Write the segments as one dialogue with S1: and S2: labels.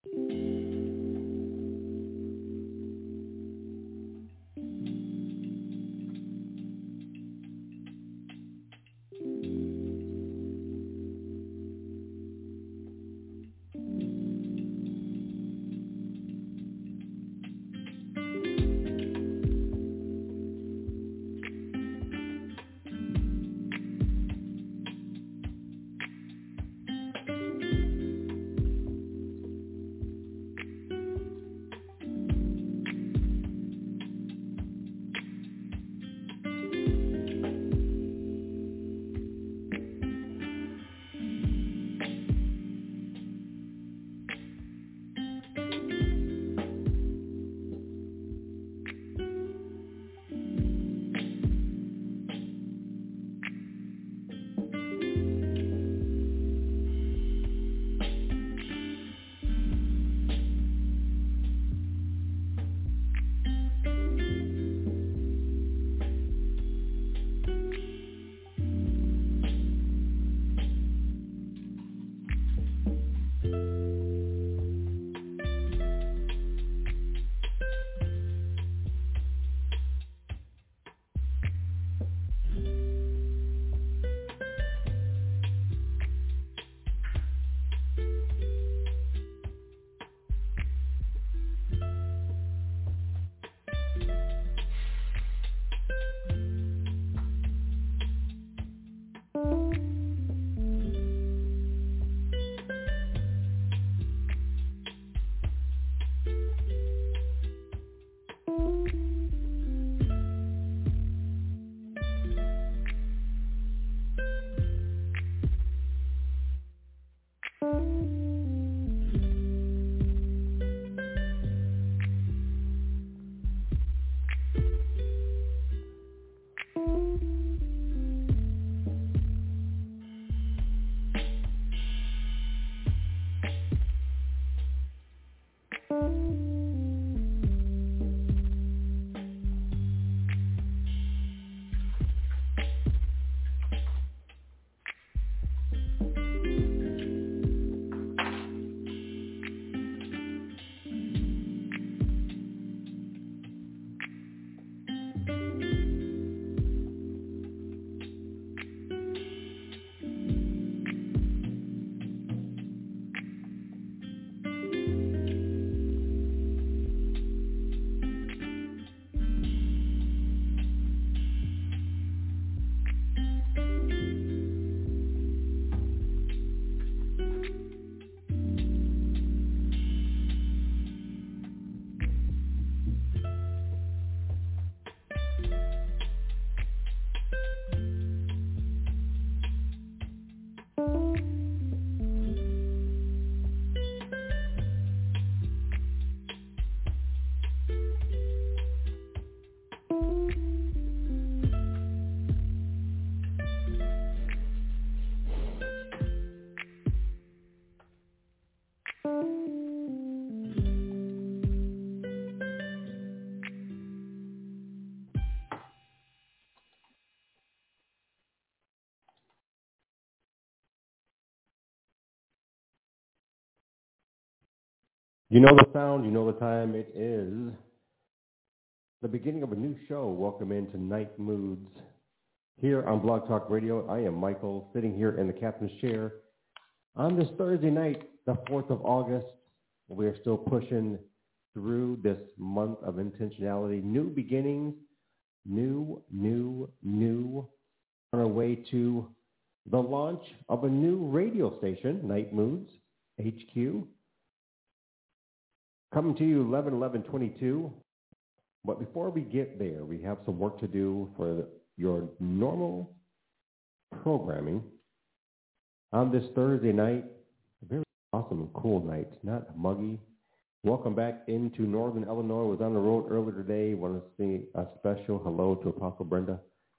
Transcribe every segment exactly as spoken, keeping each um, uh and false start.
S1: You know the sound, you know the time. It is the beginning of a new show. Welcome into Night Moods here on Blog Talk Radio. I am Michael, sitting here in the captain's chair on this Thursday night, the fourth of August. We are still pushing through this month of intentionality, new beginnings, new, new, new, on our way to the launch of a new radio station, Night Moods, H Q. Coming to you eleven eleven twenty-two. But before we get there, we have some work to do for your normal programming on this Thursday night. A very awesome and cool night, not muggy. Welcome back into Northern Illinois. Was on the road earlier today. Want to say a special hello to Apostle Brenda.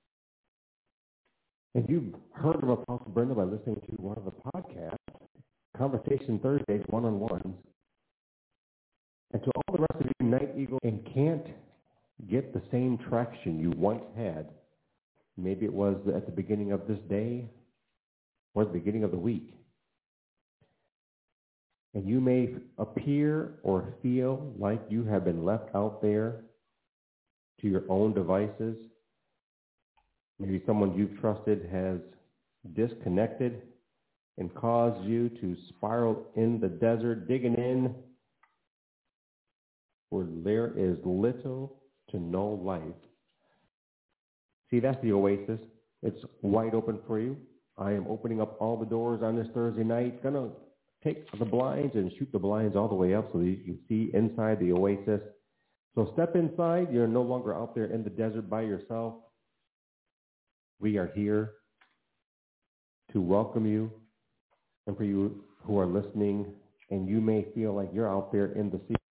S1: If you've heard of Apostle Brenda by listening to one of the podcasts, Conversation Thursdays, one-on-ones, and to all the rest of you Night Eagle and can't get the same traction you once had, maybe it was at the beginning of this day or the beginning of the week, and you may appear or feel like you have been left out there to your own devices. Maybe someone you've trusted has disconnected and caused you to spiral in the desert, digging in where there is little to no life. See, that's the oasis. It's wide open for you. I am opening up all the doors on this Thursday night. Going to take the blinds and shoot the blinds all the way up so that you can see inside the oasis. So step inside. You're no longer out there in the desert by yourself. We are here to welcome you. And for you who are listening, and you may feel like you're out there in the sea.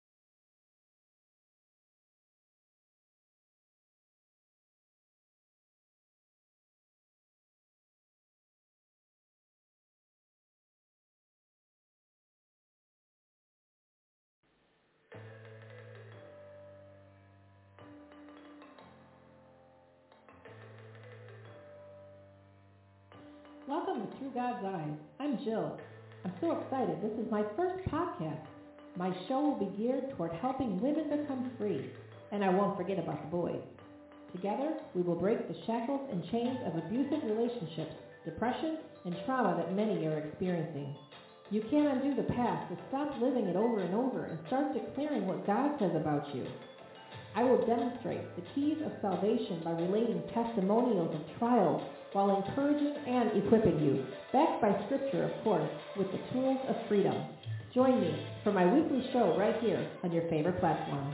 S2: Welcome to Through God's Eyes. I'm Jill. I'm so excited. This is my first podcast. My show will be geared toward helping women become free, and I won't forget about the boys. Together, we will break the shackles and chains of abusive relationships, depression, and trauma that many are experiencing. You can't undo the past, so stop living it over and over and start declaring what God says about you. I will demonstrate the keys of salvation by relating testimonials of trials while encouraging and equipping you, backed by scripture, of course, with the tools of freedom. Join me for my weekly show right here on your favorite platform.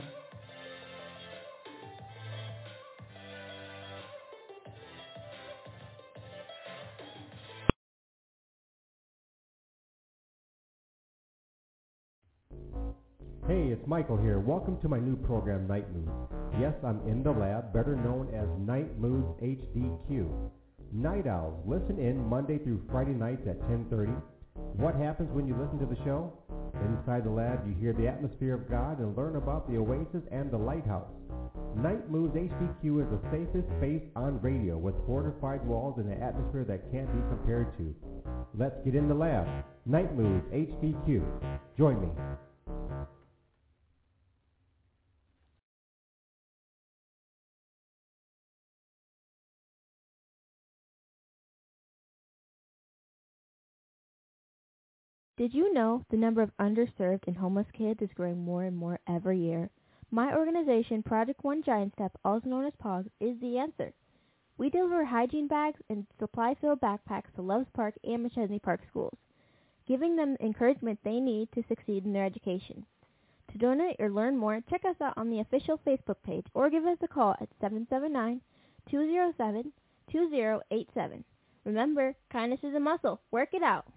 S1: Hey, it's Michael here. Welcome to my new program, Night Moods. Yes, I'm in the lab, better known as Night Moods H D Q. Night Owls, listen in Monday through Friday nights at ten thirty. What happens when you listen to the show? Inside the lab, you hear the atmosphere of God and learn about the oasis and the lighthouse. Night Moods H D Q is the safest space on radio with fortified walls and an atmosphere that can't be compared to. Let's get in the lab. Night Moods H D Q. Join me.
S3: Did you know the number of underserved and homeless kids is growing more and more every year? My organization, Project One Giant Step, also known as POGS, is the answer. We deliver hygiene bags and supply-filled backpacks to Loves Park and McChesney Park schools, giving them the encouragement they need to succeed in their education. To donate or learn more, check us out on the official Facebook page or give us a call at seven seven nine, two zero seven, two zero eight seven. Remember, kindness is a muscle. Work it out.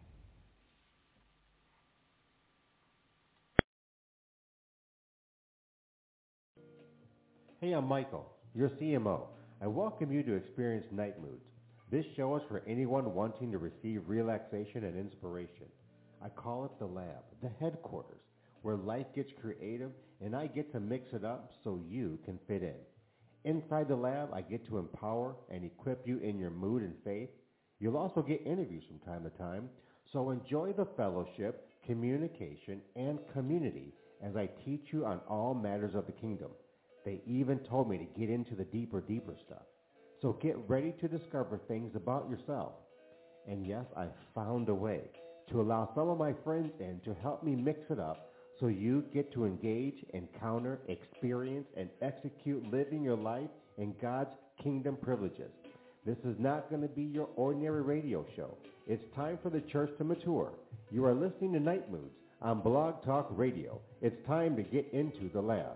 S1: Hey, I'm Michael, your C M O. I welcome you to experience Night Moods. This show is for anyone wanting to receive relaxation and inspiration. I call it the lab, the headquarters, where life gets creative and I get to mix it up so you can fit in. Inside the lab, I get to empower and equip you in your mood and faith. You'll also get interviews from time to time, so enjoy the fellowship, communication, and community as I teach you on all matters of the kingdom. They even told me to get into the deeper, deeper stuff. So get ready to discover things about yourself. And yes, I found a way to allow some of my friends in to help me mix it up so you get to engage, encounter, experience, and execute living your life in God's kingdom privileges. This is not going to be your ordinary radio show. It's time for the church to mature. You are listening to Night Moods on Blog Talk Radio. It's time to get into the lab.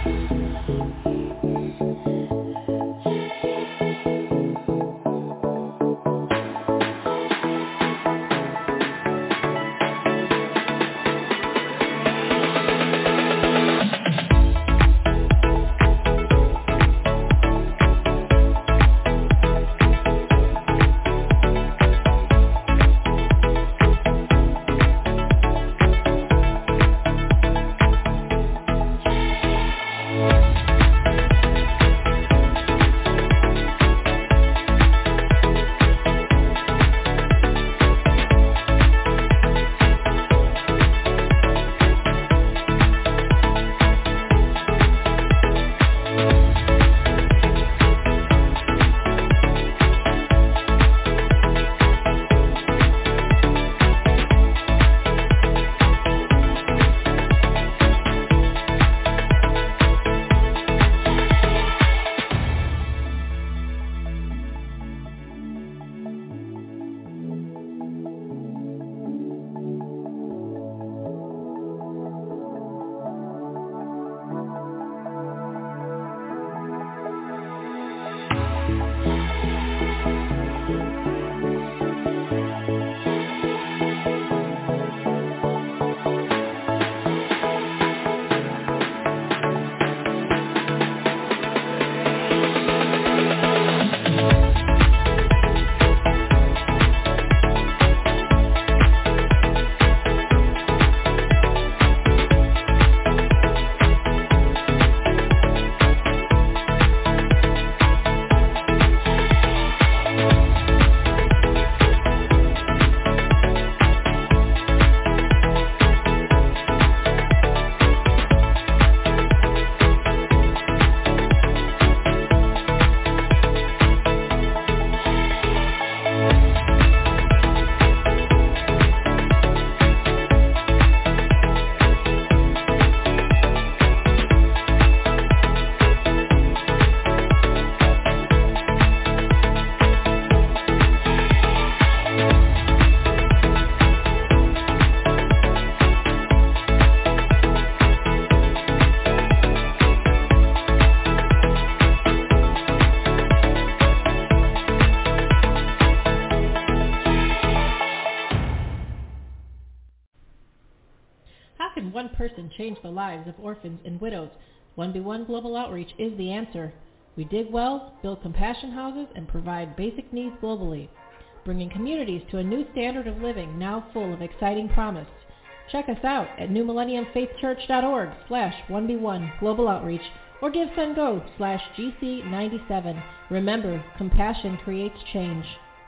S2: one person change the lives of orphans and widows? one B one Global Outreach is the answer. We dig wells, build compassion houses, and provide basic needs globally, bringing communities to a new standard of living now full of exciting promise. Check us out at new millennium faith church dot org slash one B one Global Outreach or give send go slash G C ninety-seven. Remember, compassion creates change.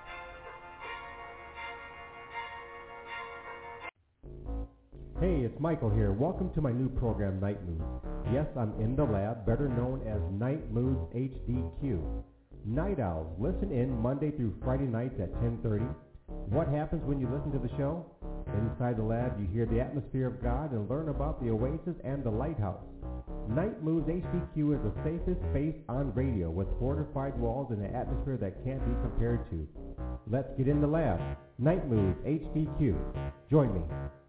S1: Hey, it's Michael here. Welcome to my new program, Night Moods. Yes, I'm in the lab, better known as Night Moods H D Q. Night Owls, listen in Monday through Friday nights at ten thirty. What happens when you listen to the show? Inside the lab, you hear the atmosphere of God and learn about the Oasis and the Lighthouse. Night Moods H D Q is the safest space on radio with fortified walls and an atmosphere that can't be compared to. Let's get in the lab. Night Moods H D Q. Join me.